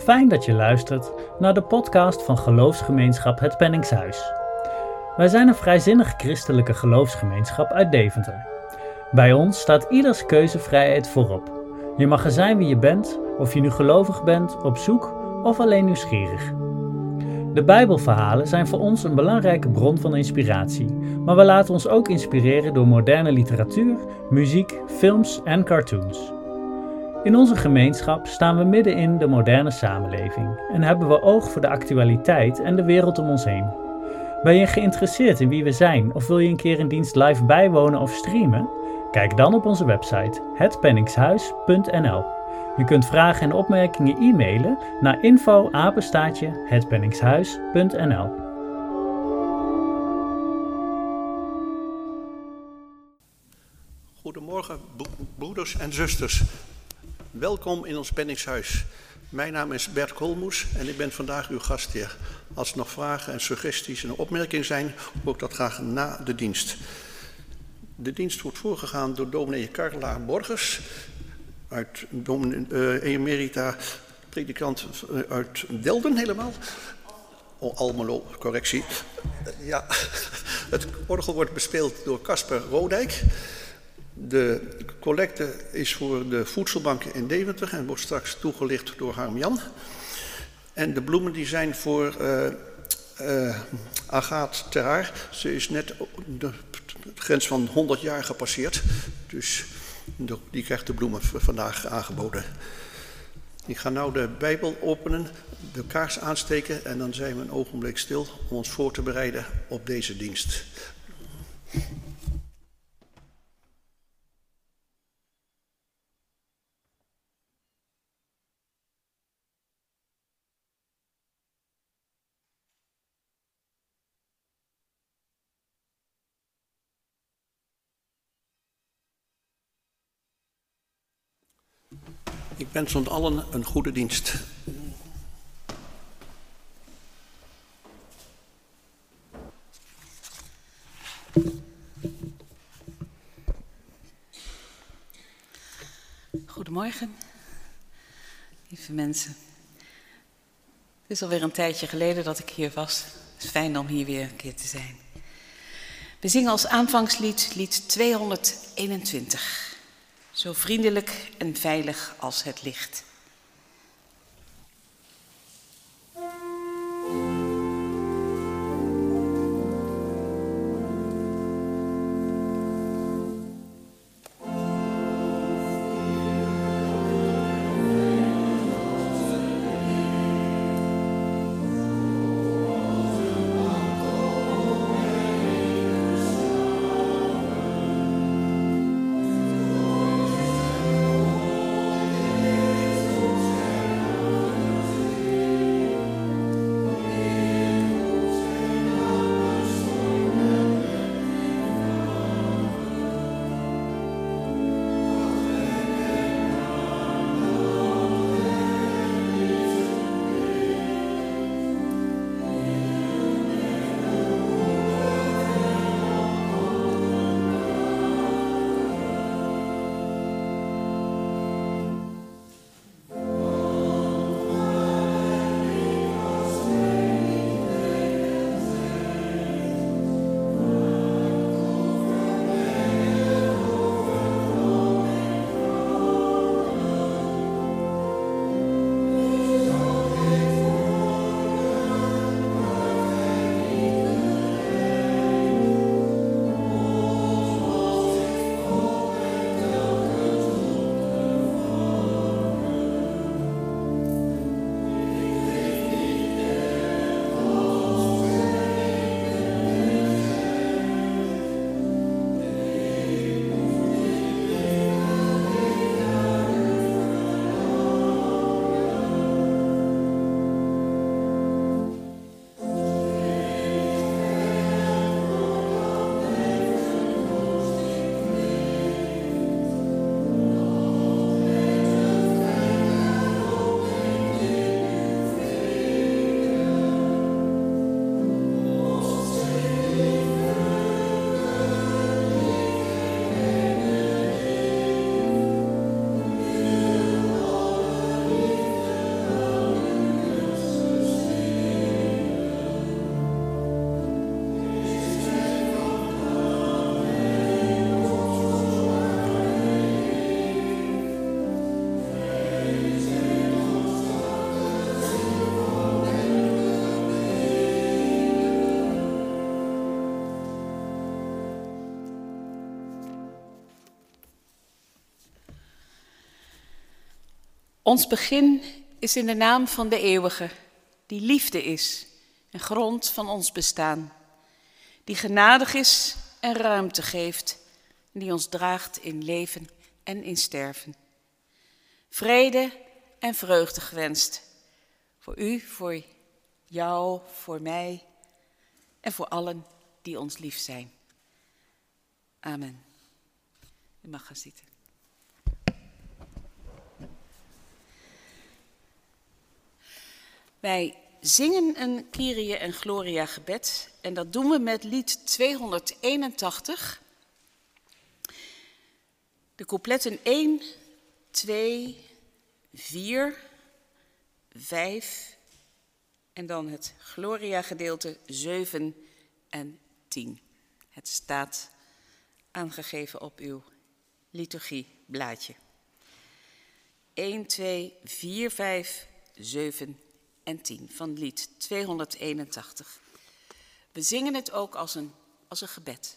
fijn dat je luistert naar de podcast van Geloofsgemeenschap Het Penningshuis. Wij zijn een vrijzinnig christelijke geloofsgemeenschap uit Deventer. Bij ons staat ieders keuzevrijheid voorop. Je mag er zijn wie je bent, of je nu gelovig bent, op zoek of alleen nieuwsgierig. De Bijbelverhalen zijn voor ons een belangrijke bron van inspiratie, maar we laten ons ook inspireren door moderne literatuur, muziek, films en cartoons. In onze gemeenschap staan we midden in de moderne samenleving en hebben we oog voor de actualiteit en de wereld om ons heen. Ben je geïnteresseerd in wie we zijn of wil je een keer een dienst live bijwonen of streamen? Kijk dan op onze website hetpenningshuis.nl. Je kunt vragen en opmerkingen e-mailen naar info@hetpenningshuis.nl. Goedemorgen broeders en zusters. Welkom in ons Penningshuis. Mijn naam is Bert Kolmoes en ik ben vandaag uw gastheer. Als er nog vragen en suggesties en opmerkingen zijn, hoor ik dat graag na de dienst. De dienst wordt voorgegaan door dominee Carla Borgers, uit emerita, predikant uit Delden helemaal. Almelo, correctie. Ja, het orgel wordt bespeeld door Casper Rodijk. De collecte is voor de voedselbanken in Deventer en wordt straks toegelicht door Harm-Jan. En de bloemen die zijn voor Agathe Terhaar. Ze is net de grens van 100 jaar gepasseerd. Dus die krijgt de bloemen vandaag aangeboden. Ik ga nou de Bijbel openen, de kaars aansteken en dan zijn we een ogenblik stil om ons voor te bereiden op deze dienst. Ik wens ons allen een goede dienst. Goedemorgen, lieve mensen. Het is alweer een tijdje geleden dat ik hier was. Het is fijn om hier weer een keer te zijn. We zingen als aanvangslied lied 221. Zo vriendelijk en veilig als het licht. Amen. Ons begin is in de naam van de eeuwige, die liefde is en grond van ons bestaan. Die genadig is en ruimte geeft, en die ons draagt in leven en in sterven. Vrede en vreugde gewenst, voor u, voor jou, voor mij en voor allen die ons lief zijn. Amen. U mag gaan zitten. Wij zingen een Kyrie en Gloria gebed en dat doen we met lied 281. De coupletten 1, 2, 4, 5 en dan het Gloria gedeelte 7 en 10. Het staat aangegeven op uw liturgieblaadje. 1, 2, 4, 5, 7 en 10 van lied 281. We zingen het ook als een gebed.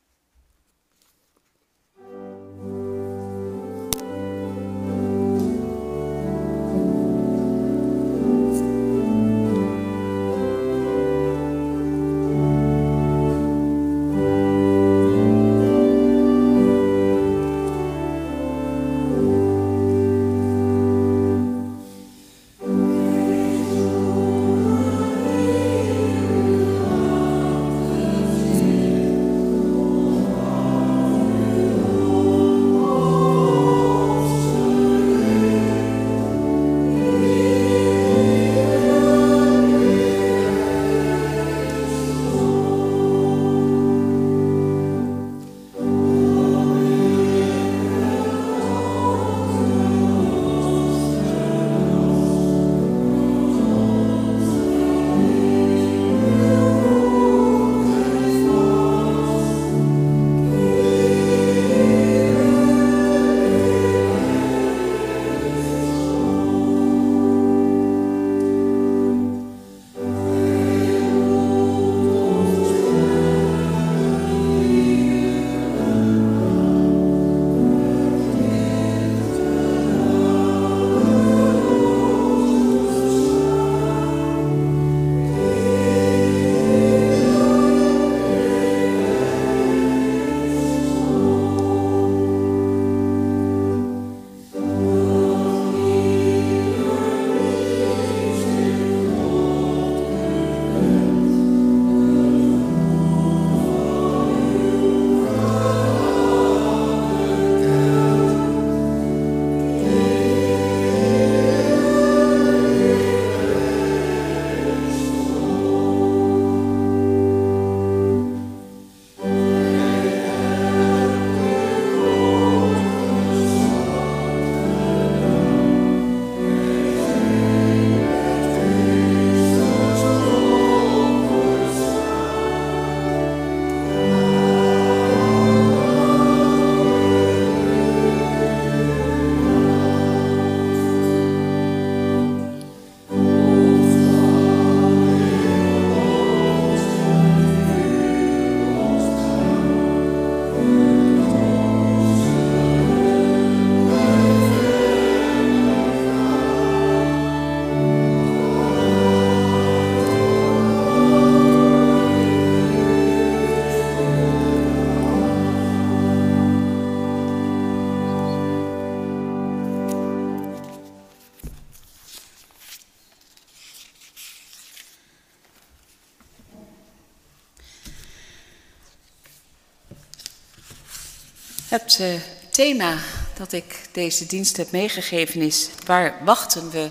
Het thema dat ik deze dienst heb meegegeven is: waar wachten we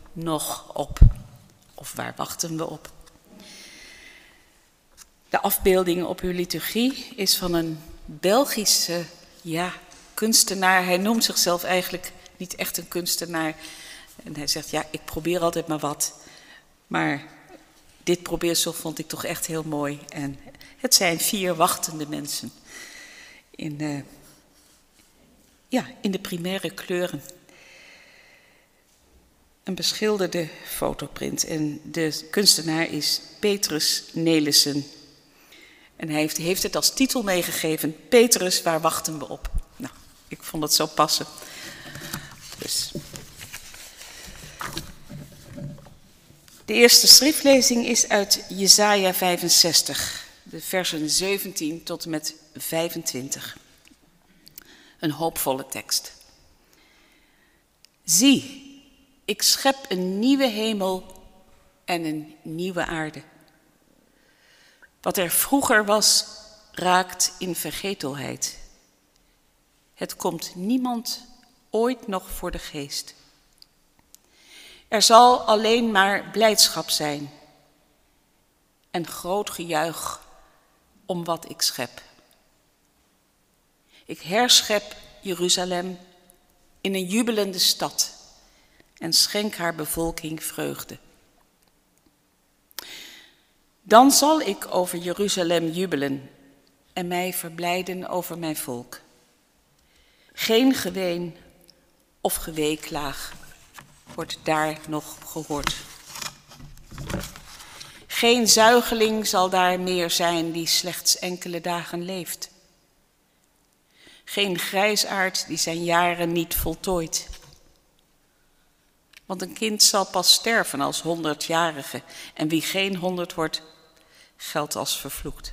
nog op? Of waar wachten we op? De afbeelding op uw liturgie is van een Belgische kunstenaar. Hij noemt zichzelf eigenlijk niet echt een kunstenaar. En hij zegt, ik probeer altijd maar wat. Maar dit probeersel vond ik toch echt heel mooi. En het zijn 4 wachtende mensen in de primaire kleuren. Een beschilderde fotoprint. En de kunstenaar is Petrus Nelissen. En hij heeft het als titel meegegeven: Petrus, waar wachten we op? Nou, ik vond het zo passen. Dus De eerste schriftlezing is uit Jesaja 65, de versen 17 tot en met 25. Een hoopvolle tekst. Zie, ik schep een nieuwe hemel en een nieuwe aarde. Wat er vroeger was, raakt in vergetelheid. Het komt niemand ooit nog voor de geest. Er zal alleen maar blijdschap zijn en groot gejuich om wat ik schep. Ik herschep Jeruzalem in een jubelende stad en schenk haar bevolking vreugde. Dan zal ik over Jeruzalem jubelen en mij verblijden over mijn volk. Geen geween of geweeklaag wordt daar nog gehoord. Geen zuigeling zal daar meer zijn die slechts enkele dagen leeft. Geen grijsaard die zijn jaren niet voltooit. Want een kind zal pas sterven als 100-jarige en wie geen 100 wordt, geldt als vervloekt.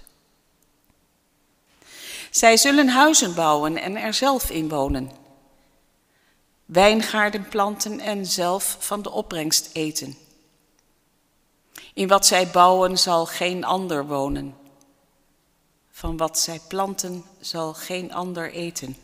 Zij zullen huizen bouwen en er zelf in wonen. Wijngaarden planten en zelf van de opbrengst eten. In wat zij bouwen zal geen ander wonen. Van wat zij planten zal geen ander eten.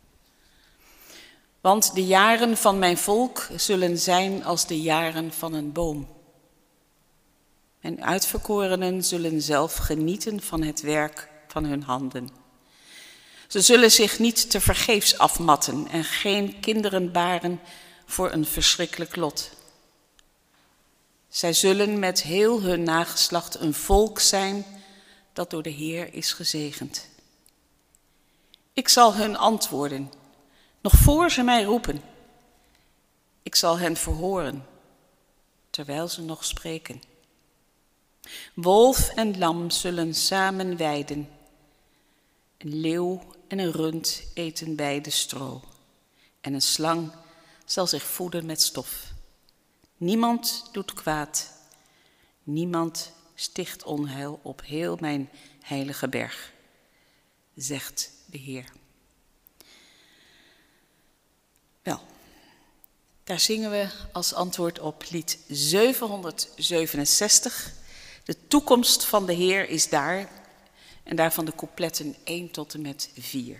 Want de jaren van mijn volk zullen zijn als de jaren van een boom. Mijn uitverkorenen zullen zelf genieten van het werk van hun handen. Ze zullen zich niet tevergeefs afmatten en geen kinderen baren voor een verschrikkelijk lot. Zij zullen met heel hun nageslacht een volk zijn dat door de Heer is gezegend. Ik zal hun antwoorden, nog voor ze mij roepen. Ik zal hen verhoren, terwijl ze nog spreken. Wolf en lam zullen samen weiden. Een leeuw en een rund eten beide stro. En een slang zal zich voeden met stof. Niemand doet kwaad. Niemand sticht onheil op heel mijn heilige berg, zegt de Heer. Wel, daar zingen we als antwoord op lied 767. De toekomst van de Heer is daar. En daarvan de coupletten 1 tot en met 4.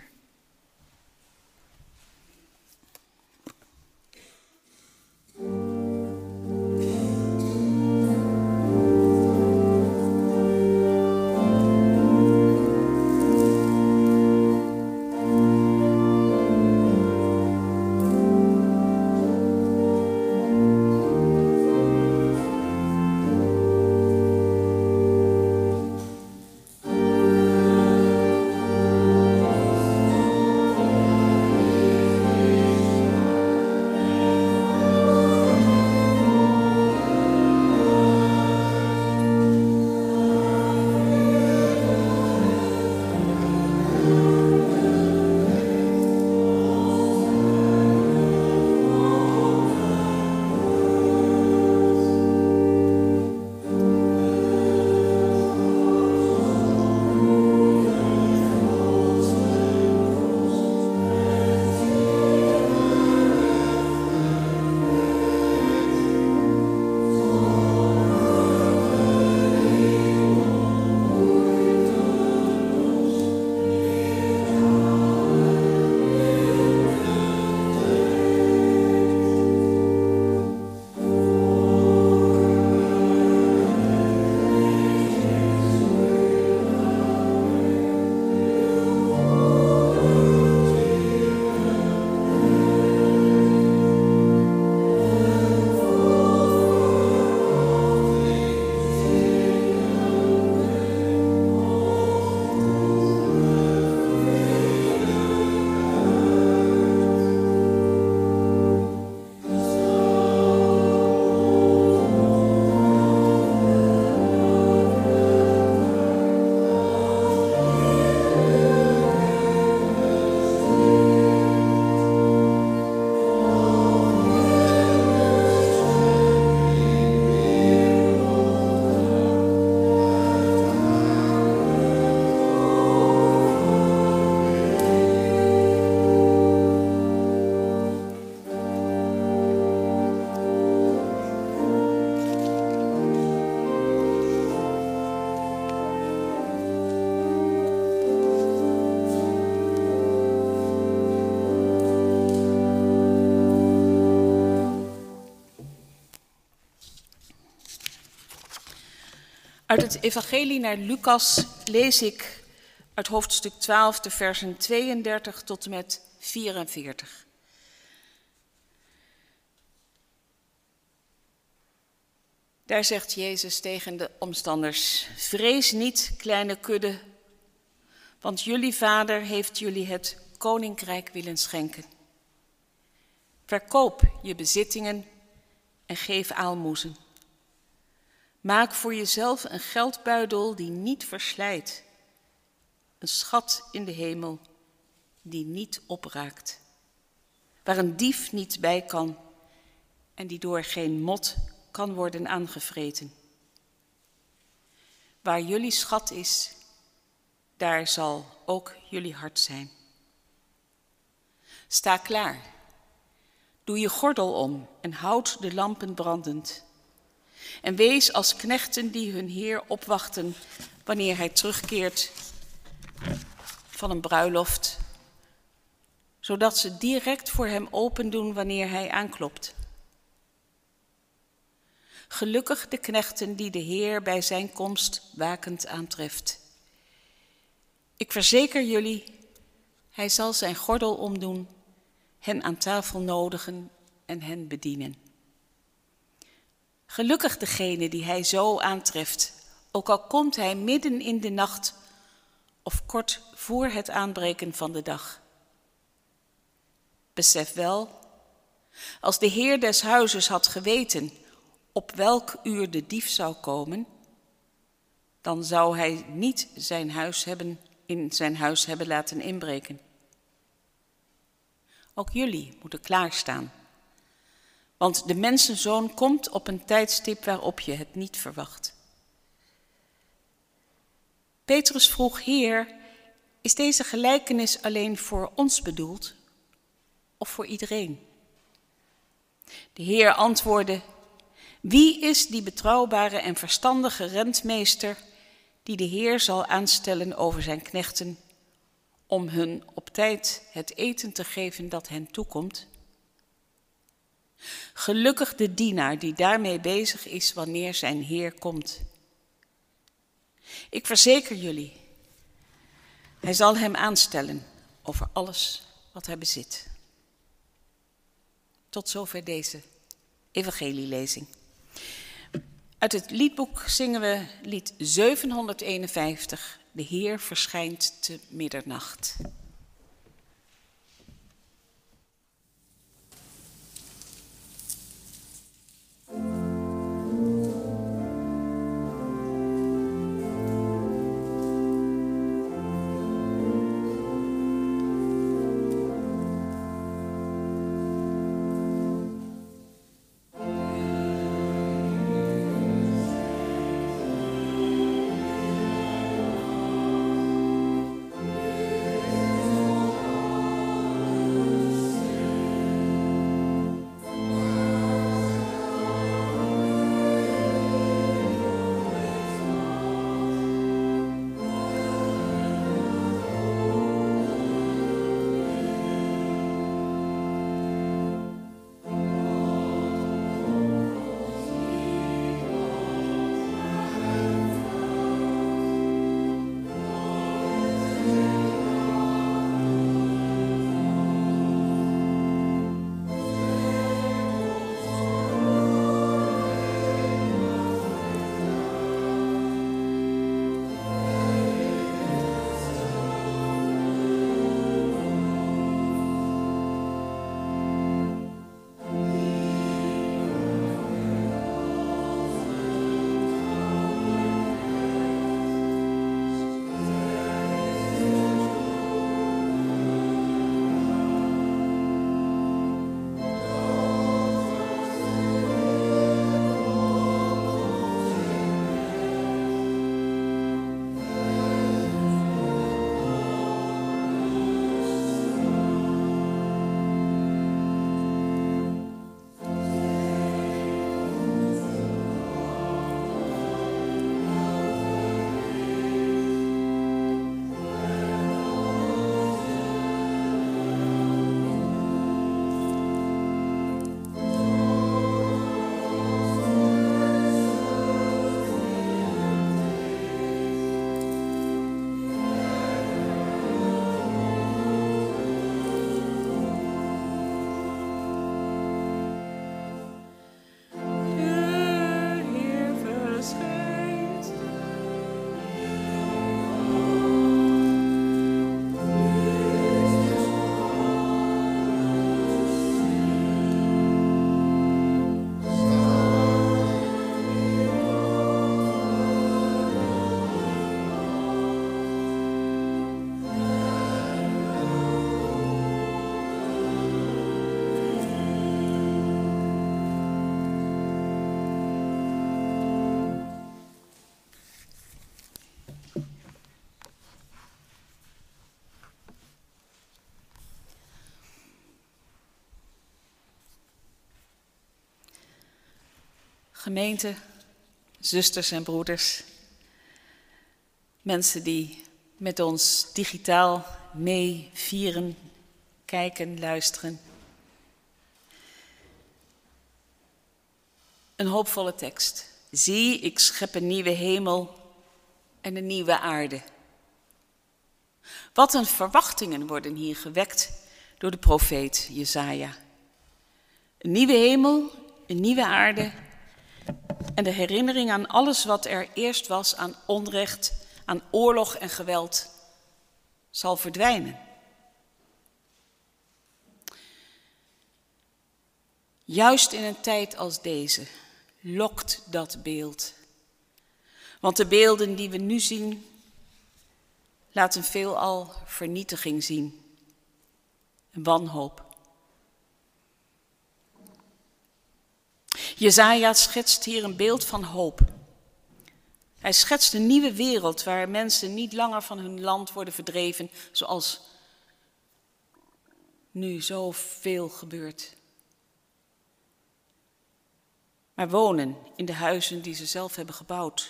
Uit het Evangelie naar Lucas lees ik uit hoofdstuk 12 de versen 32 tot en met 44. Daar zegt Jezus tegen de omstanders: vrees niet, kleine kudde, want jullie vader heeft jullie het koninkrijk willen schenken. Verkoop je bezittingen en geef aalmoezen. Maak voor jezelf een geldbuidel die niet verslijt, een schat in de hemel die niet opraakt, waar een dief niet bij kan en die door geen mot kan worden aangevreten. Waar jullie schat is, daar zal ook jullie hart zijn. Sta klaar, doe je gordel om en houd de lampen brandend. En wees als knechten die hun heer opwachten wanneer hij terugkeert van een bruiloft, zodat ze direct voor hem opendoen wanneer hij aanklopt. Gelukkig de knechten die de Heer bij zijn komst wakend aantreft. Ik verzeker jullie, hij zal zijn gordel omdoen, hen aan tafel nodigen en hen bedienen. Gelukkig degene die hij zo aantreft, ook al komt hij midden in de nacht of kort voor het aanbreken van de dag. Besef wel, als de heer des huizes had geweten op welk uur de dief zou komen, dan zou hij niet in zijn huis hebben laten inbreken. Ook jullie moeten klaarstaan, want de mensenzoon komt op een tijdstip waarop je het niet verwacht. Petrus vroeg: Heer, is deze gelijkenis alleen voor ons bedoeld of voor iedereen? De Heer antwoordde: wie is die betrouwbare en verstandige rentmeester die de Heer zal aanstellen over zijn knechten om hun op tijd het eten te geven dat hen toekomt? Gelukkig de dienaar die daarmee bezig is wanneer zijn Heer komt. Ik verzeker jullie, hij zal hem aanstellen over alles wat hij bezit. Tot zover deze evangelielezing. Uit het liedboek zingen we lied 751, De Heer verschijnt te middernacht. Gemeente, zusters en broeders, mensen die met ons digitaal mee vieren, kijken, luisteren. Een hoopvolle tekst. Zie, ik schep een nieuwe hemel en een nieuwe aarde. Wat een verwachtingen worden hier gewekt door de profeet Jesaja. Een nieuwe hemel, een nieuwe aarde en de herinnering aan alles wat er eerst was aan onrecht, aan oorlog en geweld, zal verdwijnen. Juist in een tijd als deze lokt dat beeld. Want de beelden die we nu zien, laten veelal vernietiging zien. Een wanhoop. Jesaja schetst hier een beeld van hoop. Hij schetst een nieuwe wereld waar mensen niet langer van hun land worden verdreven, zoals nu zoveel gebeurt. Maar wonen in de huizen die ze zelf hebben gebouwd.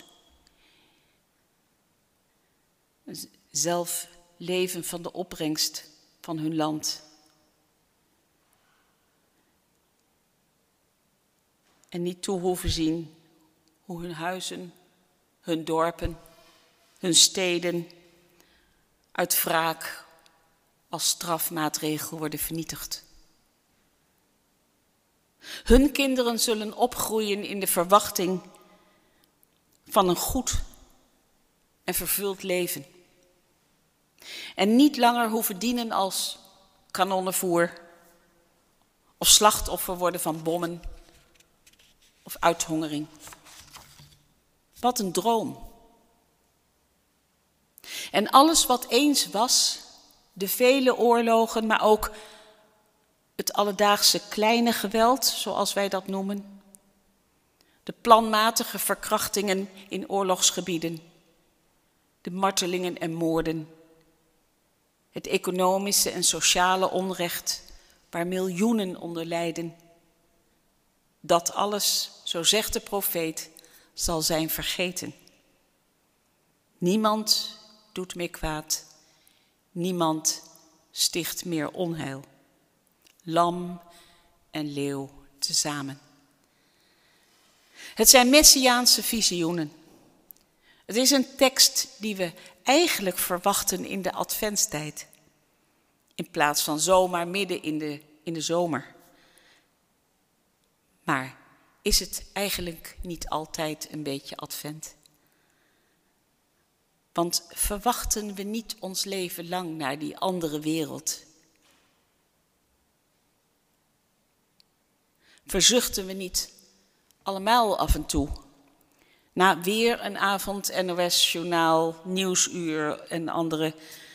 Zelf leven van de opbrengst van hun land. En niet toe hoeven zien hoe hun huizen, hun dorpen, hun steden uit wraak als strafmaatregel worden vernietigd. Hun kinderen zullen opgroeien in de verwachting van een goed en vervuld leven. En niet langer hoeven dienen als kanonnenvoer of slachtoffer worden van bommen of uithongering. Wat een droom. En alles wat eens was, de vele oorlogen, maar ook het alledaagse kleine geweld, zoals wij dat noemen. De planmatige verkrachtingen in oorlogsgebieden. De martelingen en moorden. Het economische en sociale onrecht waar miljoenen onder lijden. Dat alles, zo zegt de profeet, zal zijn vergeten. Niemand doet meer kwaad. Niemand sticht meer onheil. Lam en leeuw tezamen. Het zijn messiaanse visioenen. Het is een tekst die we eigenlijk verwachten in de adventstijd. In plaats van zomaar midden in de zomer. Maar is het eigenlijk niet altijd een beetje advent? Want verwachten we niet ons leven lang naar die andere wereld? Verzuchten we niet allemaal af en toe, na weer een avond NOS-journaal, Nieuwsuur en andere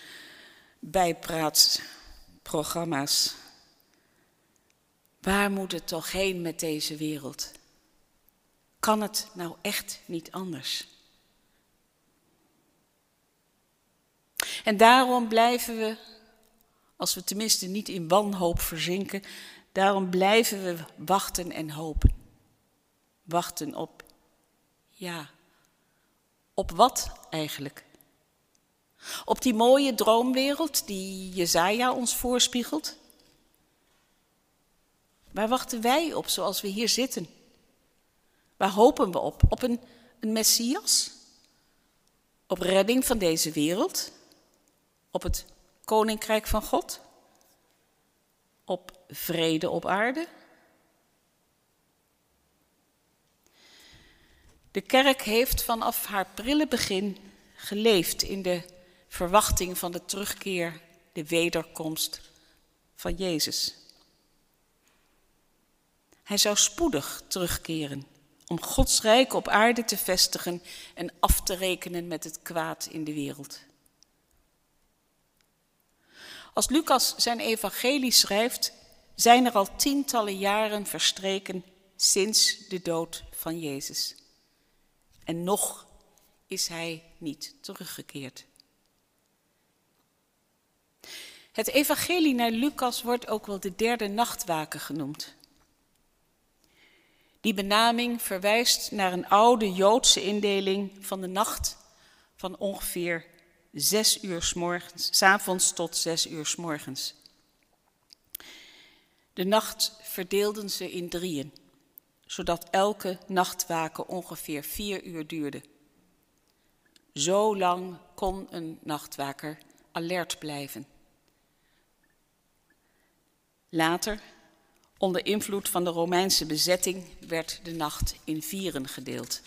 bijpraatprogramma's. Waar moet het toch heen met deze wereld? Kan het nou echt niet anders? En daarom blijven we, als we tenminste niet in wanhoop verzinken, daarom blijven we wachten en hopen. Wachten op, op wat eigenlijk? Op die mooie droomwereld die Jesaja ons voorspiegelt? Waar wachten wij op zoals we hier zitten? Waar hopen we op? Op een Messias? Op redding van deze wereld? Op het Koninkrijk van God? Op vrede op aarde? De kerk heeft vanaf haar prille begin geleefd in de verwachting van de terugkeer, de wederkomst van Jezus. Hij zou spoedig terugkeren om Gods rijk op aarde te vestigen en af te rekenen met het kwaad in de wereld. Als Lucas zijn evangelie schrijft, zijn er al tientallen jaren verstreken sinds de dood van Jezus. En nog is hij niet teruggekeerd. Het evangelie naar Lucas wordt ook wel de derde nachtwaken genoemd. Die benaming verwijst naar een oude Joodse indeling van de nacht van ongeveer 6 uur 's avonds tot 6 uur 's morgens. De nacht verdeelden ze in 3, zodat elke nachtwaken ongeveer 4 uur duurde. Zo lang kon een nachtwaker alert blijven. Later, onder invloed van de Romeinse bezetting, werd de nacht in 4 gedeeld.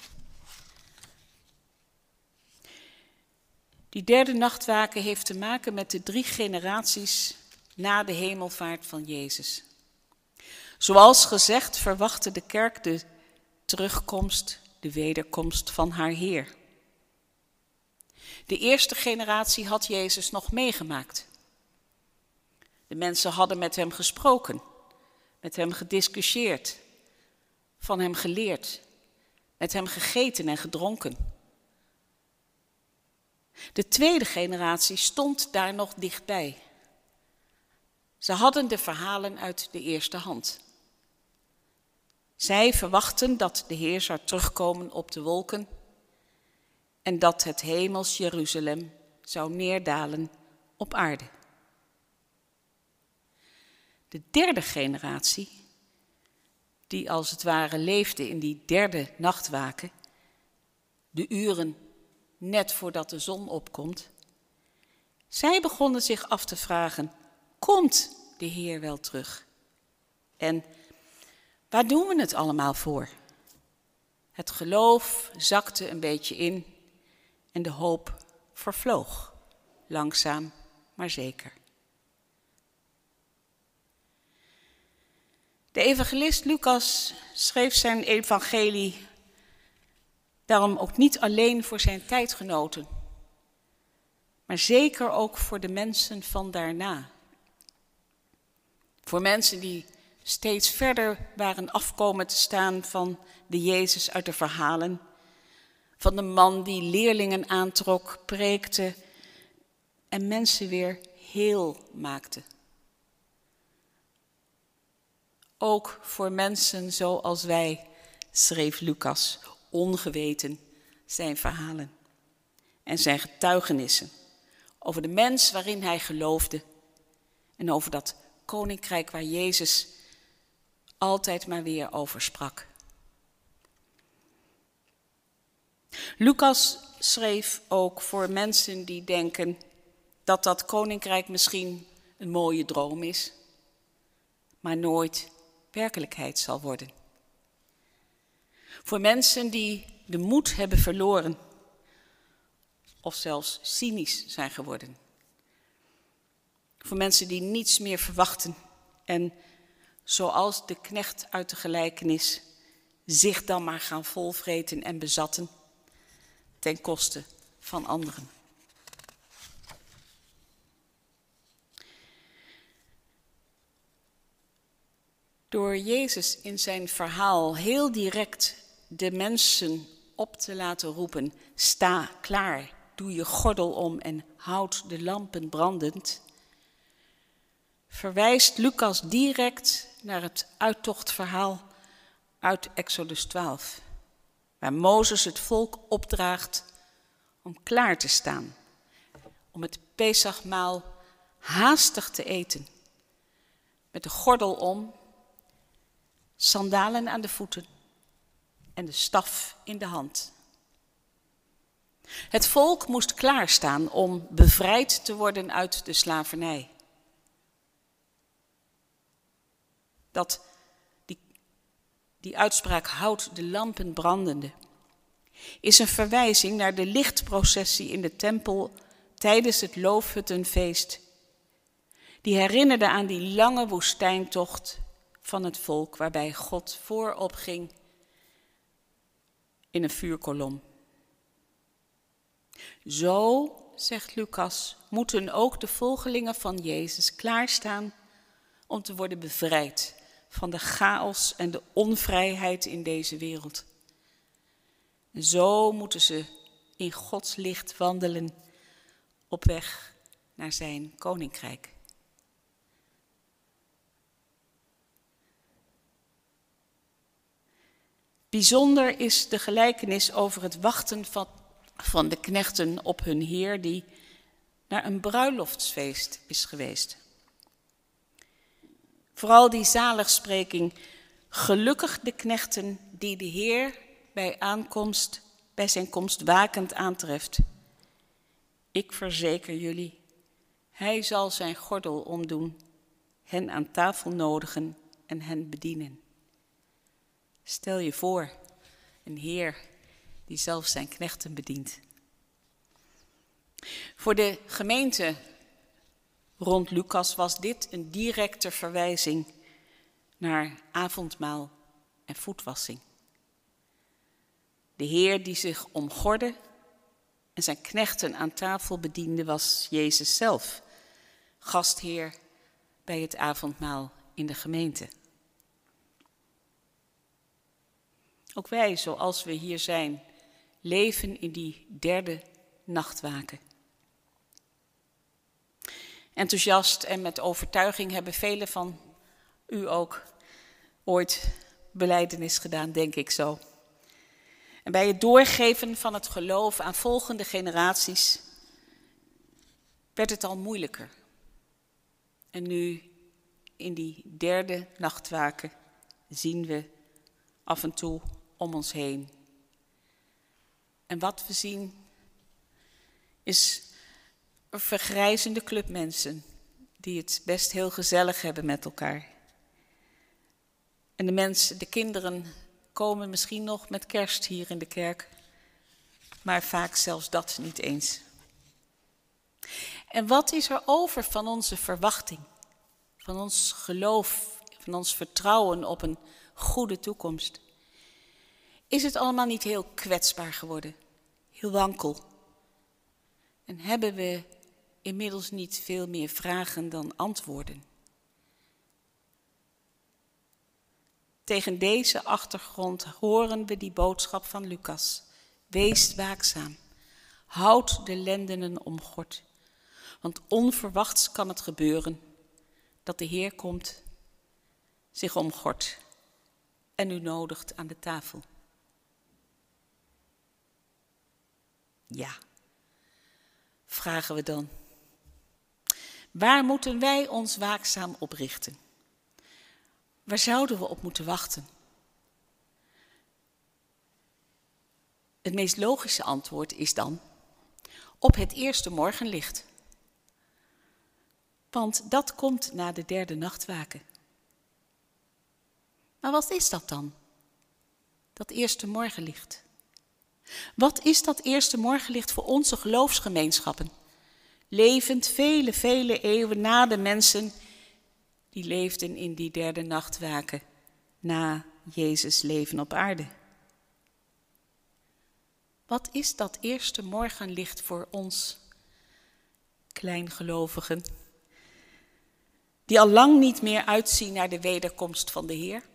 Die 3e nachtwaken heeft te maken met de 3 generaties na de hemelvaart van Jezus. Zoals gezegd verwachtte de kerk de terugkomst, de wederkomst van haar Heer. De eerste generatie had Jezus nog meegemaakt. De mensen hadden met hem gesproken, met hem gediscussieerd, van hem geleerd, met hem gegeten en gedronken. De tweede generatie stond daar nog dichtbij. Ze hadden de verhalen uit de eerste hand. Zij verwachten dat de Heer zou terugkomen op de wolken en dat het hemels Jeruzalem zou neerdalen op aarde. De 3e generatie, die als het ware leefde in die 3e nachtwaken, de uren net voordat de zon opkomt, zij begonnen zich af te vragen, komt de Heer wel terug? En waar doen we het allemaal voor? Het geloof zakte een beetje in en de hoop vervloog, langzaam maar zeker. De evangelist Lucas schreef zijn evangelie daarom ook niet alleen voor zijn tijdgenoten, maar zeker ook voor de mensen van daarna. Voor mensen die steeds verder waren afkomen te staan van de Jezus uit de verhalen, van de man die leerlingen aantrok, preekte en mensen weer heel maakte. Ook voor mensen zoals wij, schreef Lucas, ongeweten zijn verhalen en zijn getuigenissen over de mens waarin hij geloofde en over dat koninkrijk waar Jezus altijd maar weer over sprak. Lucas schreef ook voor mensen die denken dat dat koninkrijk misschien een mooie droom is, maar nooit werkelijkheid zal worden. Voor mensen die de moed hebben verloren of zelfs cynisch zijn geworden. Voor mensen die niets meer verwachten en, zoals de knecht uit de gelijkenis, zich dan maar gaan volvreten en bezatten ten koste van anderen. Door Jezus in zijn verhaal heel direct de mensen op te laten roepen, sta klaar, doe je gordel om en houd de lampen brandend, verwijst Lucas direct naar het uittochtverhaal uit Exodus 12, waar Mozes het volk opdraagt om klaar te staan, om het Pesachmaal haastig te eten, met de gordel om, sandalen aan de voeten en de staf in de hand. Het volk moest klaarstaan om bevrijd te worden uit de slavernij. Die uitspraak houdt de lampen brandende is een verwijzing naar de lichtprocessie in de tempel tijdens het loofhuttenfeest. Die herinnerde aan die lange woestijntocht van het volk waarbij God voorop ging in een vuurkolom. Zo, zegt Lucas, moeten ook de volgelingen van Jezus klaarstaan om te worden bevrijd van de chaos en de onvrijheid in deze wereld. En zo moeten ze in Gods licht wandelen op weg naar zijn koninkrijk. Bijzonder is de gelijkenis over het wachten van de knechten op hun heer die naar een bruiloftsfeest is geweest. Vooral die zaligspreking, gelukkig de knechten die de Heer bij zijn komst wakend aantreft. Ik verzeker jullie, hij zal zijn gordel omdoen, hen aan tafel nodigen en hen bedienen. Stel je voor, een Heer die zelf zijn knechten bedient. Voor de gemeente rond Lucas was dit een directe verwijzing naar avondmaal en voetwassing. De Heer die zich omgordde en zijn knechten aan tafel bediende was Jezus zelf, gastheer bij het avondmaal in de gemeente. Ook wij, zoals we hier zijn, leven in die derde nachtwaken. Enthousiast en met overtuiging hebben velen van u ook ooit belijdenis gedaan, denk ik zo. En bij het doorgeven van het geloof aan volgende generaties werd het al moeilijker. En nu, in die derde nachtwaken, zien we af en toe om ons heen. En wat we zien is een vergrijzende club mensen die het best heel gezellig hebben met elkaar. En de kinderen komen misschien nog met kerst hier in de kerk, maar vaak zelfs dat niet eens. En wat is er over van onze verwachting, van ons geloof, van ons vertrouwen op een goede toekomst? Is het allemaal niet heel kwetsbaar geworden, heel wankel? En hebben we inmiddels niet veel meer vragen dan antwoorden? Tegen deze achtergrond horen we die boodschap van Lucas. Wees waakzaam, houd de lendenen omgord. Want onverwachts kan het gebeuren dat de Heer komt, zich omgordt en u nodigt aan de tafel. Ja, vragen we dan. Waar moeten wij ons waakzaam op richten? Waar zouden we op moeten wachten? Het meest logische antwoord is dan op het eerste morgenlicht. Want dat komt na de derde nachtwaken. Maar wat is dat dan? Dat eerste morgenlicht. Wat is dat eerste morgenlicht voor onze geloofsgemeenschappen? Levend vele eeuwen na de mensen die leefden in die derde nachtwaken na Jezus' leven op aarde. Wat is dat eerste morgenlicht voor ons kleingelovigen, die al lang niet meer uitzien naar de wederkomst van de Heer?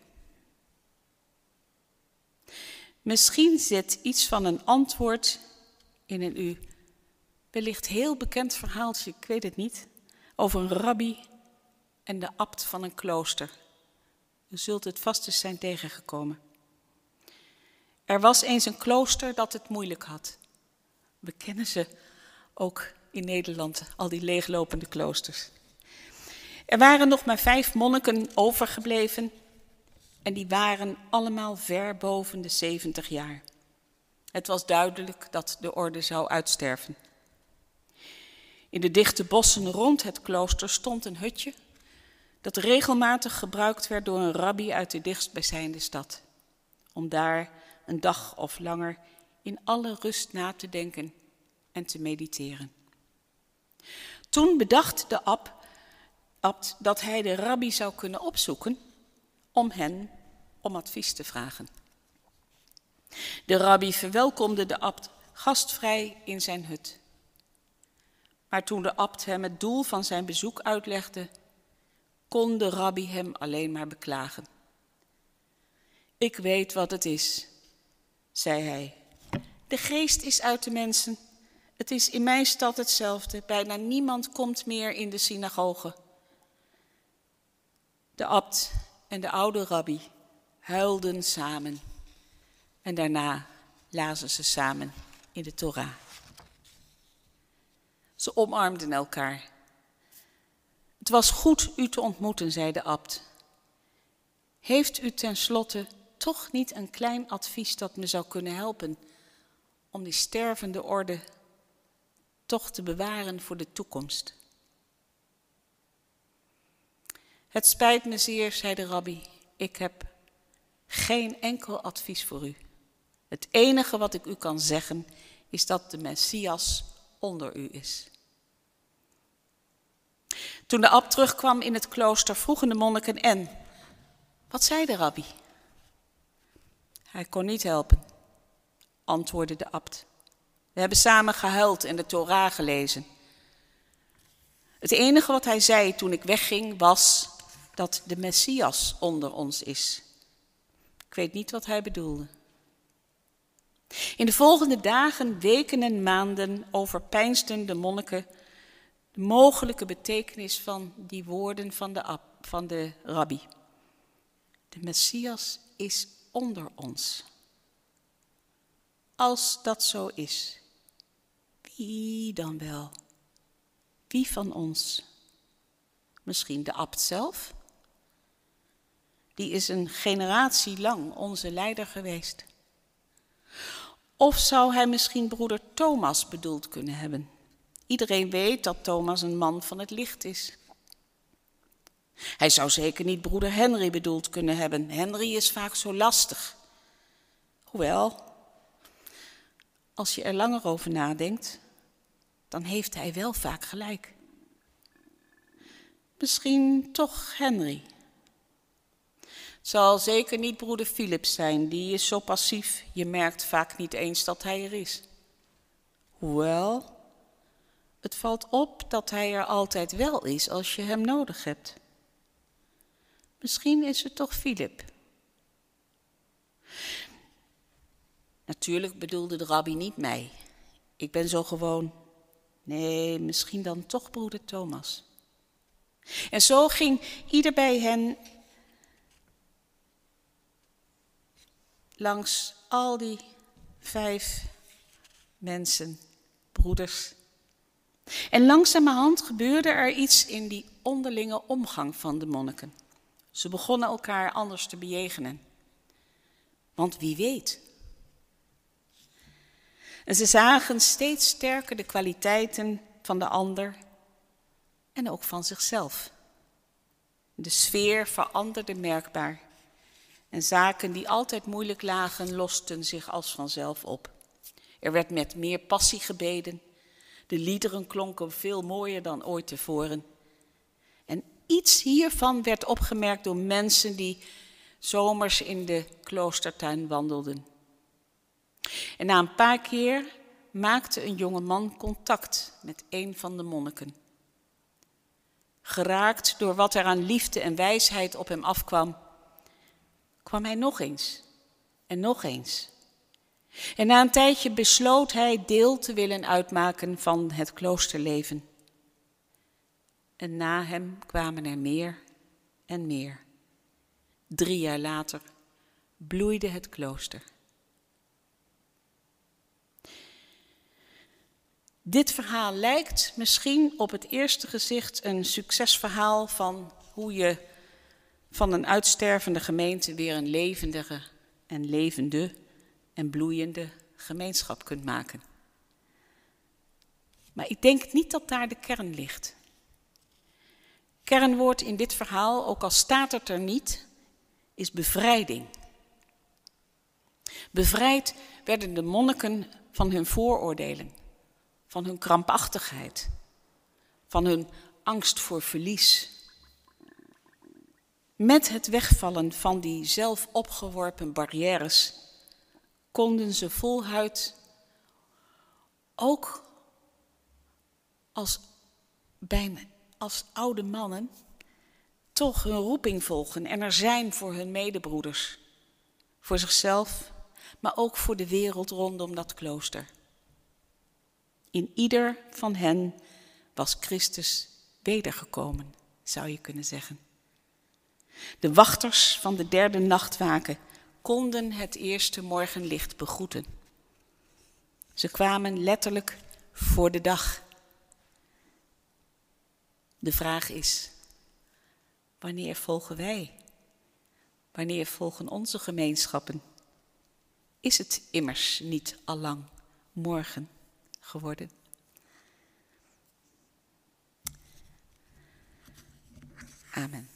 Misschien zit iets van een antwoord in een u wellicht heel bekend verhaaltje, ik weet het niet, over een rabbi en de abt van een klooster. U zult het vast eens zijn tegengekomen. Er was eens een klooster dat het moeilijk had. We kennen ze ook in Nederland, al die leeglopende kloosters. Er waren nog maar 5 monniken overgebleven en die waren allemaal ver boven de 70 jaar. Het was duidelijk dat de orde zou uitsterven. In de dichte bossen rond het klooster stond een hutje dat regelmatig gebruikt werd door een rabbi uit de dichtstbijzijnde stad, om daar een dag of langer in alle rust na te denken en te mediteren. Toen bedacht de abt dat hij de rabbi zou kunnen opzoeken om hen om advies te vragen. De rabbi verwelkomde de abt gastvrij in zijn hut. Maar toen de abt hem het doel van zijn bezoek uitlegde, kon de rabbi hem alleen maar beklagen. Ik weet wat het is, zei hij. De geest is uit de mensen. Het is in mijn stad hetzelfde. Bijna niemand komt meer in de synagoge. De abt en de oude rabbi huilden samen. En daarna lazen ze samen in de Torah. Ze omarmden elkaar. Het was goed u te ontmoeten, zei de abt. Heeft u tenslotte toch niet een klein advies dat me zou kunnen helpen om die stervende orde toch te bewaren voor de toekomst? Het spijt me zeer, zei de rabbi, ik heb geen enkel advies voor u. Het enige wat ik u kan zeggen is dat de Messias onder u is. Toen de abt terugkwam in het klooster vroegen de monniken en, wat zei de rabbi? Hij kon niet helpen, antwoordde de abt. We hebben samen gehuild en de Torah gelezen. Het enige wat hij zei toen ik wegging was dat de Messias onder ons is. Ik weet niet wat hij bedoelde. In de volgende dagen, weken en maanden overpeinsden de monniken de mogelijke betekenis van die woorden van de rabbi. De Messias is onder ons. Als dat zo is, wie dan wel? Wie van ons? Misschien de abt zelf? Die is een generatie lang onze leider geweest. Of zou hij misschien broeder Thomas bedoeld kunnen hebben? Iedereen weet dat Thomas een man van het licht is. Hij zou zeker niet broeder Henry bedoeld kunnen hebben. Henry is vaak zo lastig. Hoewel, als je er langer over nadenkt, dan heeft hij wel vaak gelijk. Misschien toch Henry. Het zal zeker niet broeder Philip zijn, die is zo passief. Je merkt vaak niet eens dat hij er is. Hoewel, het valt op dat hij er altijd wel is als je hem nodig hebt. Misschien is het toch Philip. Natuurlijk bedoelde de rabbi niet mij. Ik ben zo gewoon. Nee, misschien dan toch broeder Thomas. En zo ging ieder bij hen langs al die 5 mensen, broeders. En langzamerhand gebeurde er iets in die onderlinge omgang van de monniken. Ze begonnen elkaar anders te bejegenen. Want wie weet. En ze zagen steeds sterker de kwaliteiten van de ander en ook van zichzelf. De sfeer veranderde merkbaar. En zaken die altijd moeilijk lagen, losten zich als vanzelf op. Er werd met meer passie gebeden. De liederen klonken veel mooier dan ooit tevoren. En iets hiervan werd opgemerkt door mensen die zomers in de kloostertuin wandelden. En na een paar keer maakte een jonge man contact met een van de monniken. Geraakt door wat er aan liefde en wijsheid op hem afkwam, kwam hij nog eens en nog eens. En na een tijdje besloot hij deel te willen uitmaken van het kloosterleven. En na hem kwamen er meer en meer. 3 jaar later bloeide het klooster. Dit verhaal lijkt misschien op het eerste gezicht een succesverhaal van hoe je van een uitstervende gemeente weer een levendige en levende en bloeiende gemeenschap kunt maken. Maar ik denk niet dat daar de kern ligt. Kernwoord in dit verhaal, ook al staat het er niet, is bevrijding. Bevrijd werden de monniken van hun vooroordelen, van hun krampachtigheid, van hun angst voor verlies. Met het wegvallen van die zelf opgeworpen barrières konden ze voluit ook als oude mannen toch hun roeping volgen en er zijn voor hun medebroeders, voor zichzelf, maar ook voor de wereld rondom dat klooster. In ieder van hen was Christus wedergekomen, zou je kunnen zeggen. De wachters van de 3e nachtwaken konden het eerste morgenlicht begroeten. Ze kwamen letterlijk voor de dag. De vraag is, wanneer volgen wij? Wanneer volgen onze gemeenschappen? Is het immers niet allang morgen geworden? Amen.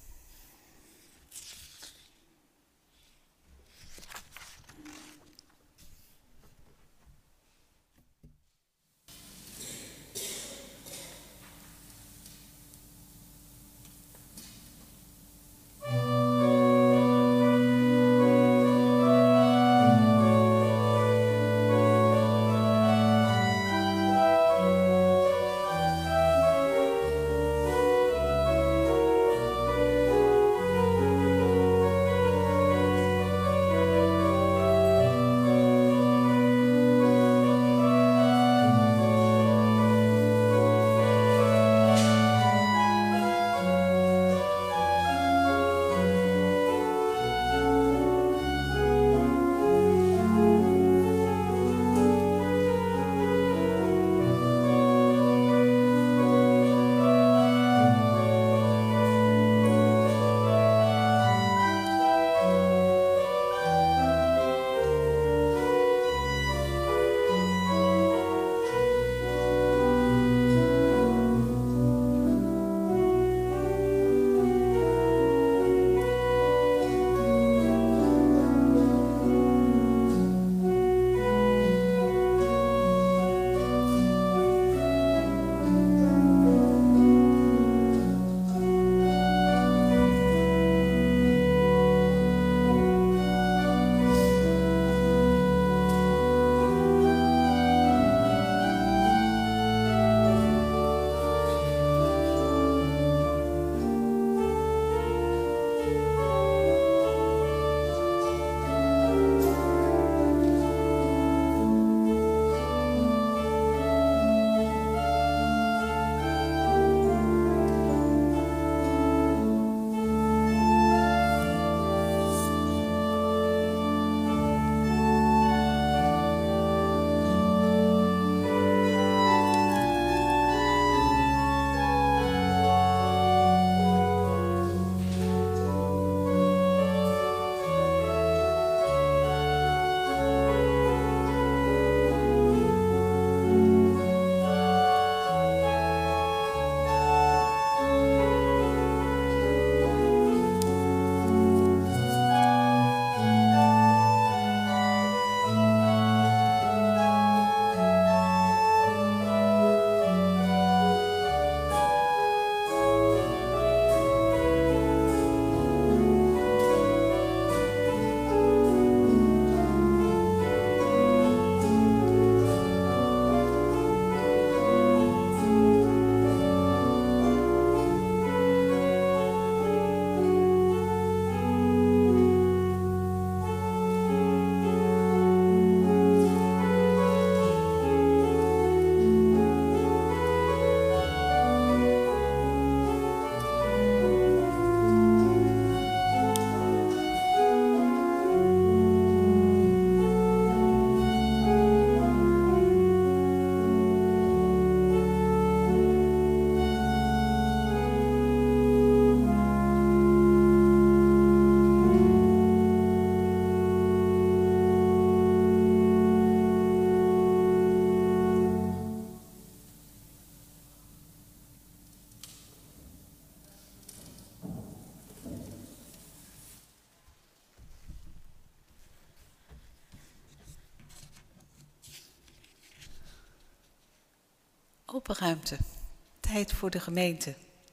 Open ruimte, tijd voor de gemeente,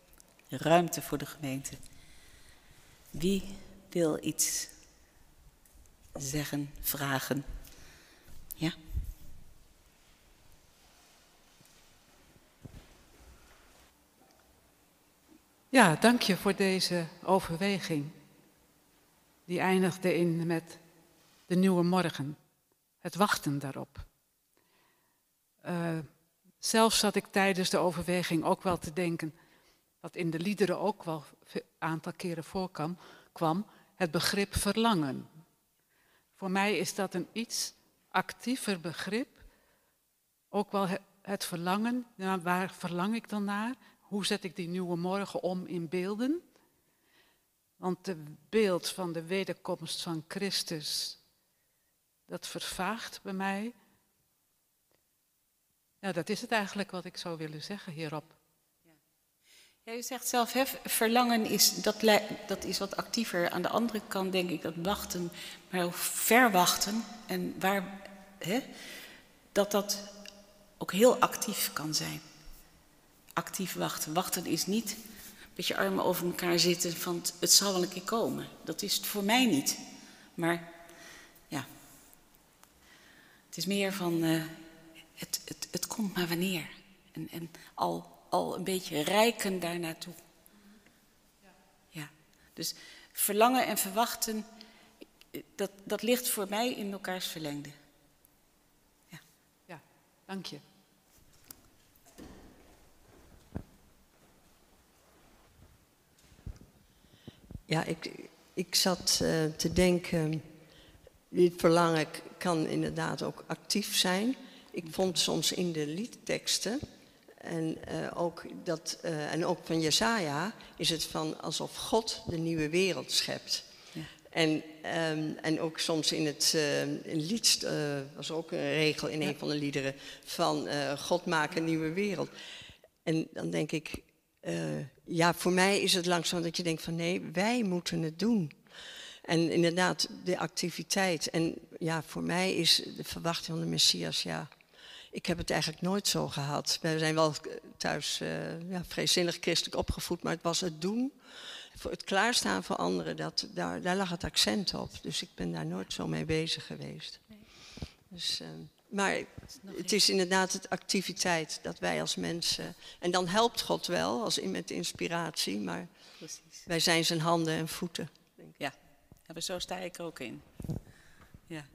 ruimte voor de gemeente. Wie wil iets zeggen, vragen? Ja? Ja, dank je voor deze overweging. Die eindigde met de nieuwe morgen, het wachten daarop. Zelf zat ik tijdens de overweging ook wel te denken, wat in de liederen ook wel een aantal keren voorkwam, het begrip verlangen. Voor mij is dat een iets actiever begrip. Ook wel het verlangen. Nou, waar verlang ik dan naar? Hoe zet ik die nieuwe morgen om in beelden? Want het beeld van de wederkomst van Christus, dat vervaagt bij mij. Nou, dat is het eigenlijk wat ik zou willen zeggen hierop. Ja, u zegt zelf, verlangen dat is wat actiever. Aan de andere kant denk ik dat wachten, maar verwachten en dat ook heel actief kan zijn. Actief wachten. Wachten is niet met je armen over elkaar zitten van het zal wel een keer komen. Dat is het voor mij niet. Maar ja, het is meer van het komt maar wanneer. En al een beetje reiken daar naartoe. Ja, dus verlangen en verwachten, dat ligt voor mij in elkaars verlengde. Ja, dank je. Ja, ik zat te denken, dit verlangen kan inderdaad ook actief zijn. Ik vond soms in de liedteksten en ook van Jesaja is het van alsof God de nieuwe wereld schept. Ja. En ook soms in het lied was ook een regel in een van de liederen van God maakt een nieuwe wereld. En dan denk ik, voor mij is het langzaam dat je denkt van nee, wij moeten het doen. En inderdaad, de activiteit. En ja, voor mij is de verwachting van de Messias, ik heb het eigenlijk nooit zo gehad. We zijn wel thuis vreedzinnig christelijk opgevoed, maar het was het doen. Voor het klaarstaan voor anderen, daar lag het accent op. Dus ik ben daar nooit zo mee bezig geweest. Nee. Dus, maar het is inderdaad het activiteit dat wij als mensen... En dan helpt God wel, met inspiratie, maar precies. Wij zijn zijn handen en voeten. Denk ik. Ja, maar zo sta ik er ook in. Ja.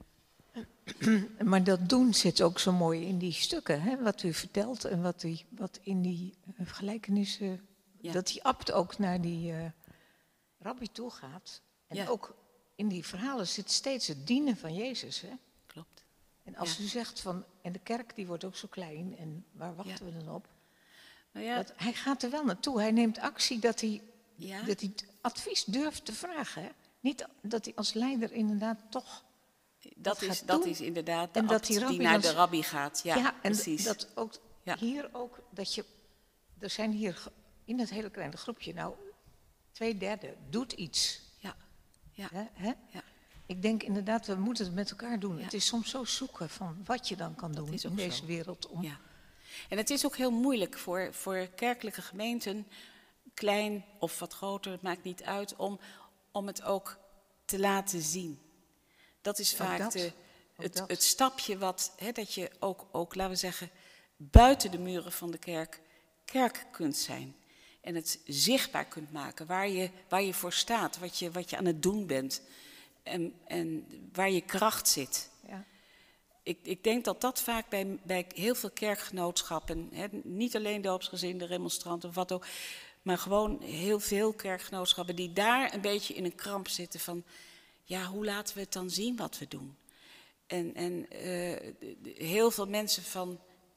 Maar dat doen zit ook zo mooi in die stukken, hè? Wat u vertelt en wat in die gelijkenissen... Ja. Dat die abt ook naar die rabbi toe gaat. En ook in die verhalen zit steeds het dienen van Jezus, hè? Klopt. En als u zegt van, en de kerk die wordt ook zo klein, en waar wachten we dan op? Nou ja, hij gaat er wel naartoe, hij neemt actie dat hij advies durft te vragen. Hè? Niet dat hij als leider inderdaad toch dat is inderdaad de abt die naar de rabbi gaat. Ja, en precies. Dat ook hier ook, er zijn hier in het hele kleine groepje, 2/3 doet iets. Ja. Hè? Ja. Ik denk inderdaad, we moeten het met elkaar doen. Ja. Het is soms zo zoeken van wat je dan kan doen in deze wereld. Ja. En het is ook heel moeilijk voor kerkelijke gemeenten, klein of wat groter, het maakt niet uit, om het ook te laten zien. Dat is vaak het stapje dat je ook, laten we zeggen, buiten de muren van de kerk kunt zijn. En het zichtbaar kunt maken, waar je voor staat, wat je aan het doen bent. En waar je kracht zit. Ja. Ik denk dat vaak bij heel veel kerkgenootschappen, niet alleen doopsgezinden, remonstranten of wat ook, maar gewoon heel veel kerkgenootschappen die daar een beetje in een kramp zitten van, hoe laten we het dan zien wat we doen? En heel veel mensen van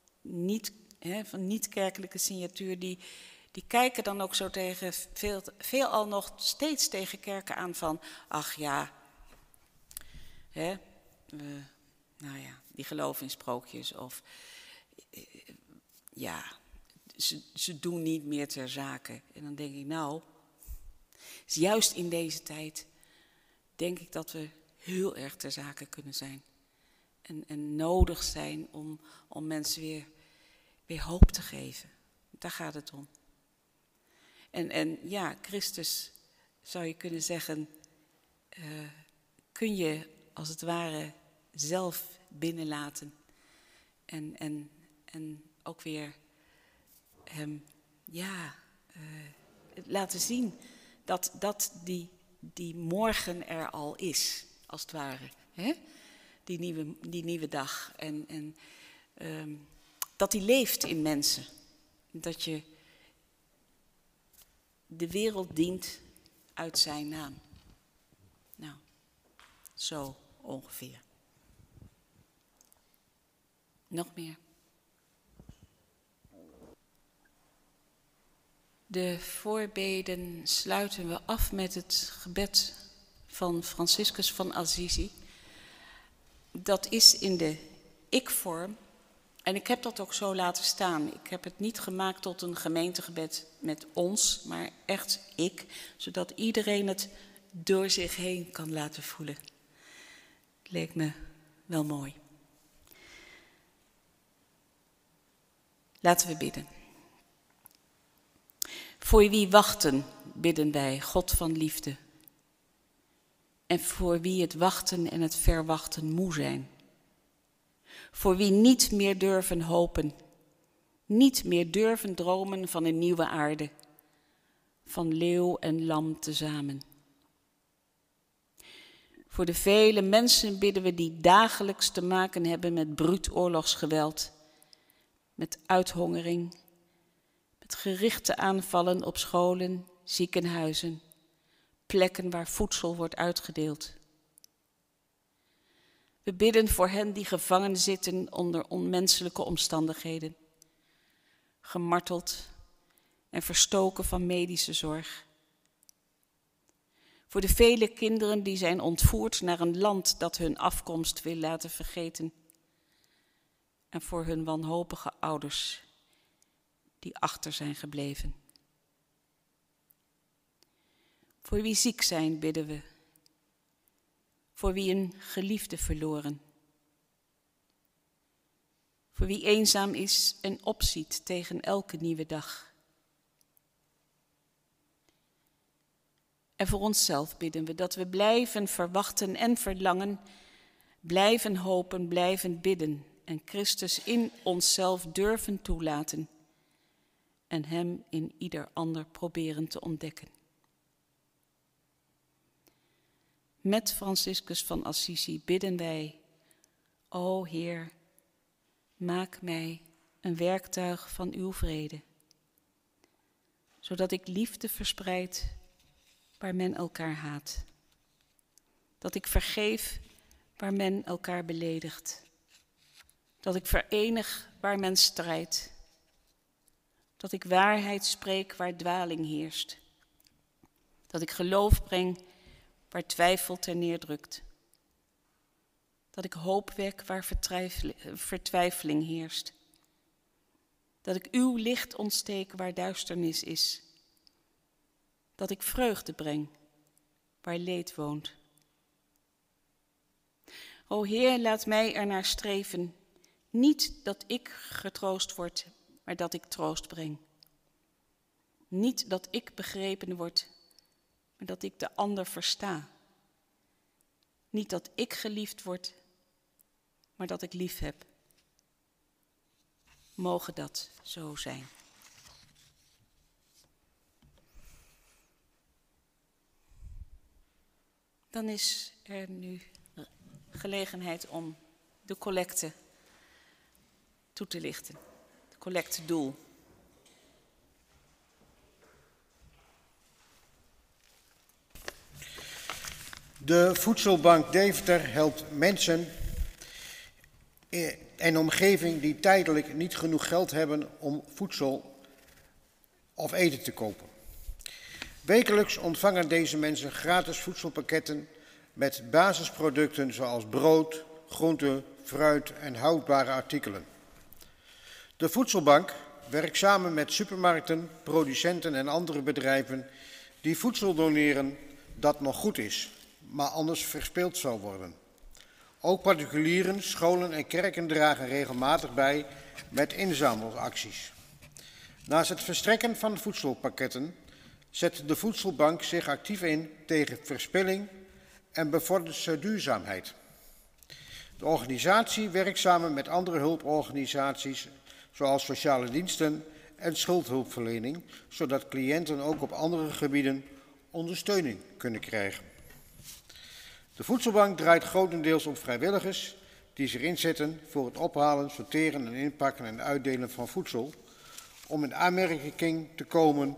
niet-kerkelijke signatuur, die kijken dan ook zo tegen, veelal nog steeds tegen kerken aan van, die geloven in sprookjes of ze doen niet meer ter zake. En dan denk ik, juist in deze tijd denk ik dat we heel erg ter zake kunnen zijn. En nodig zijn om mensen weer hoop te geven. Daar gaat het om. En Christus, zou je kunnen zeggen, kun je als het ware zelf binnenlaten. En ook weer hem laten zien dat die morgen er al is, als het ware. Hè? Die nieuwe dag. En dat die leeft in mensen. Dat je de wereld dient uit zijn naam. Zo ongeveer. Nog meer. De voorbeden sluiten we af met het gebed van Franciscus van Assisi. Dat is in de ik-vorm. En ik heb dat ook zo laten staan. Ik heb het niet gemaakt tot een gemeentegebed met ons, maar echt ik. Zodat iedereen het door zich heen kan laten voelen. Het leek me wel mooi. Laten we bidden. Voor wie wachten, bidden wij, God van liefde. En voor wie het wachten en het verwachten moe zijn. Voor wie niet meer durven hopen, niet meer durven dromen van een nieuwe aarde, van leeuw en lam tezamen. Voor de vele mensen bidden we die dagelijks te maken hebben met bruut oorlogsgeweld, met uithongering, met gerichte aanvallen op scholen, ziekenhuizen, plekken waar voedsel wordt uitgedeeld. We bidden voor hen die gevangen zitten onder onmenselijke omstandigheden, gemarteld en verstoken van medische zorg. Voor de vele kinderen die zijn ontvoerd naar een land dat hun afkomst wil laten vergeten. En voor hun wanhopige ouders die achter zijn gebleven. Voor wie ziek zijn bidden we. Voor wie een geliefde verloren. Voor wie eenzaam is en opziet tegen elke nieuwe dag. En voor onszelf bidden we dat we blijven verwachten en verlangen, blijven hopen, blijven bidden en Christus in onszelf durven toelaten en Hem in ieder ander proberen te ontdekken. Met Franciscus van Assisi bidden wij, o Heer, maak mij een werktuig van uw vrede, zodat ik liefde verspreid waar men elkaar haat. Dat ik vergeef waar men elkaar beledigt. Dat ik verenig waar men strijdt. Dat ik waarheid spreek waar dwaling heerst. Dat ik geloof breng waar twijfel ter neerdrukt. Dat ik hoop wek waar vertwijfeling heerst. Dat ik uw licht ontsteek waar duisternis is. Dat ik vreugde breng waar leed woont. O Heer, laat mij ernaar streven, niet dat ik getroost word, maar dat ik troost breng. Niet dat ik begrepen word, maar dat ik de ander versta. Niet dat ik geliefd word, maar dat ik lief heb. Moge dat zo zijn. Dan is er nu gelegenheid om de collecte toe te lichten. Het collectedoel. De Voedselbank Deventer helpt mensen en omgeving die tijdelijk niet genoeg geld hebben om voedsel of eten te kopen. Wekelijks ontvangen deze mensen gratis voedselpakketten met basisproducten zoals brood, groente, fruit en houdbare artikelen. De Voedselbank werkt samen met supermarkten, producenten en andere bedrijven die voedsel doneren dat nog goed is, maar anders verspild zou worden. Ook particulieren, scholen en kerken dragen regelmatig bij met inzamelacties. Naast het verstrekken van voedselpakketten zet de Voedselbank zich actief in tegen verspilling en bevordert ze duurzaamheid. De organisatie werkt samen met andere hulporganisaties zoals sociale diensten en schuldhulpverlening, zodat cliënten ook op andere gebieden ondersteuning kunnen krijgen. De Voedselbank draait grotendeels op vrijwilligers die zich inzetten voor het ophalen, sorteren en inpakken en uitdelen van voedsel. Om in aanmerking te komen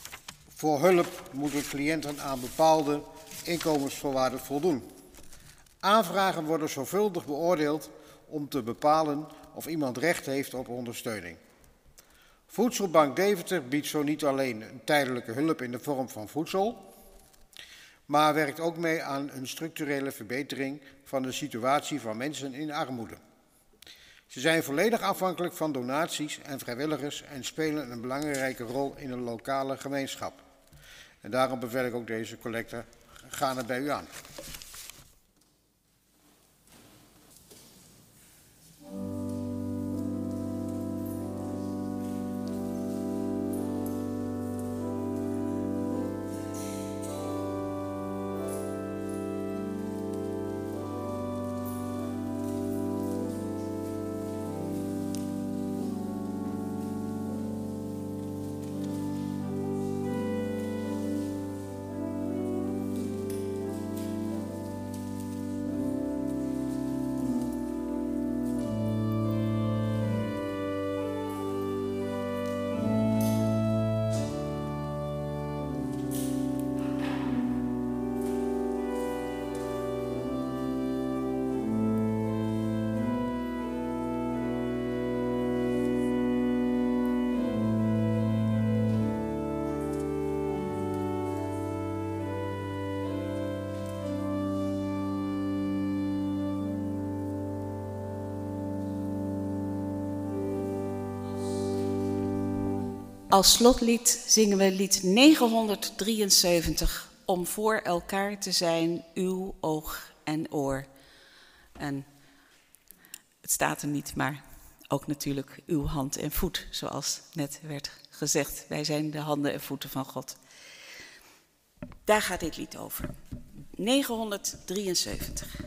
voor hulp moeten cliënten aan bepaalde inkomensvoorwaarden voldoen. Aanvragen worden zorgvuldig beoordeeld om te bepalen of iemand recht heeft op ondersteuning. Voedselbank Deventer biedt zo niet alleen een tijdelijke hulp in de vorm van voedsel, maar werkt ook mee aan een structurele verbetering van de situatie van mensen in armoede. Ze zijn volledig afhankelijk van donaties en vrijwilligers en spelen een belangrijke rol in een lokale gemeenschap. En daarom bevel ik ook deze collecte gaarne bij u aan. Als slotlied zingen we lied 973, om voor elkaar te zijn, uw oog en oor. En het staat er niet, maar ook natuurlijk uw hand en voet, zoals net werd gezegd. Wij zijn de handen en voeten van God. Daar gaat dit lied over. 973.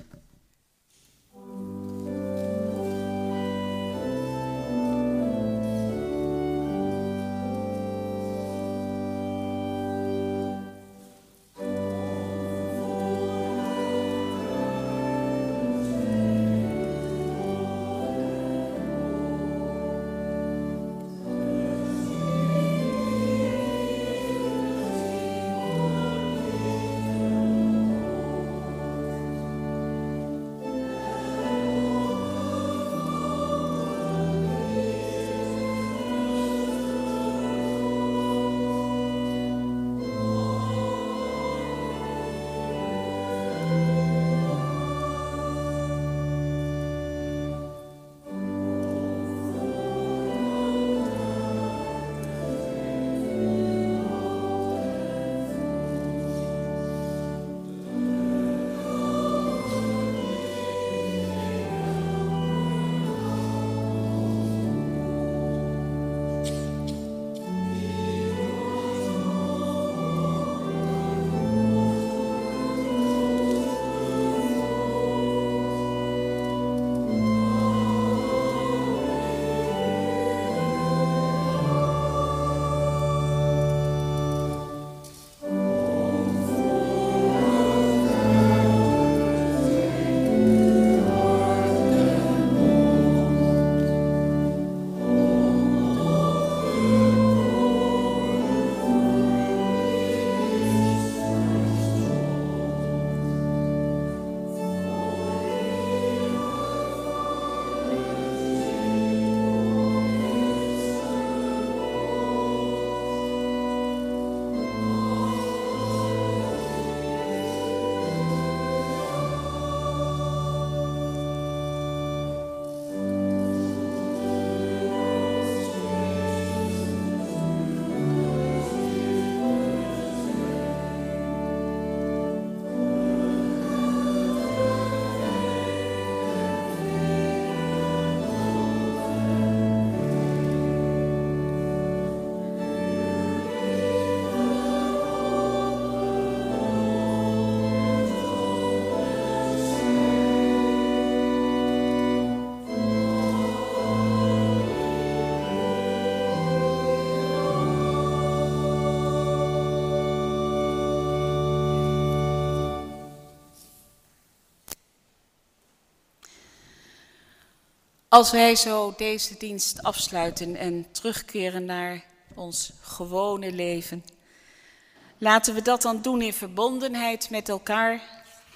Als wij zo deze dienst afsluiten en terugkeren naar ons gewone leven, laten we dat dan doen in verbondenheid met elkaar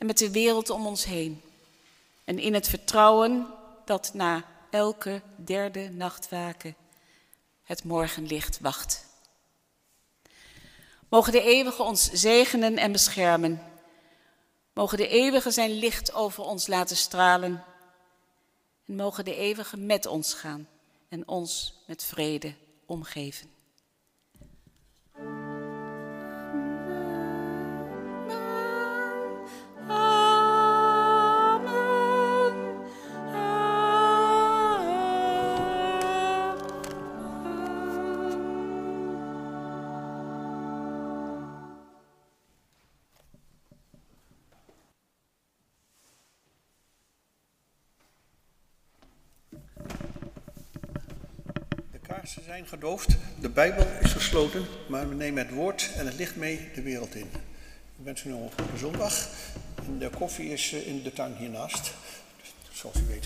en met de wereld om ons heen. En in het vertrouwen dat na elke derde nachtwaken het morgenlicht wacht. Mogen de Eeuwige ons zegenen en beschermen. Mogen de Eeuwige zijn licht over ons laten stralen. En mogen de Eeuwige met ons gaan en ons met vrede omgeven. Kaarsen zijn gedoofd, de Bijbel is gesloten, maar we nemen het woord en het licht mee de wereld in. Ik wens u nog een goede zondag. En de koffie is in de tuin hiernaast, zoals u weet.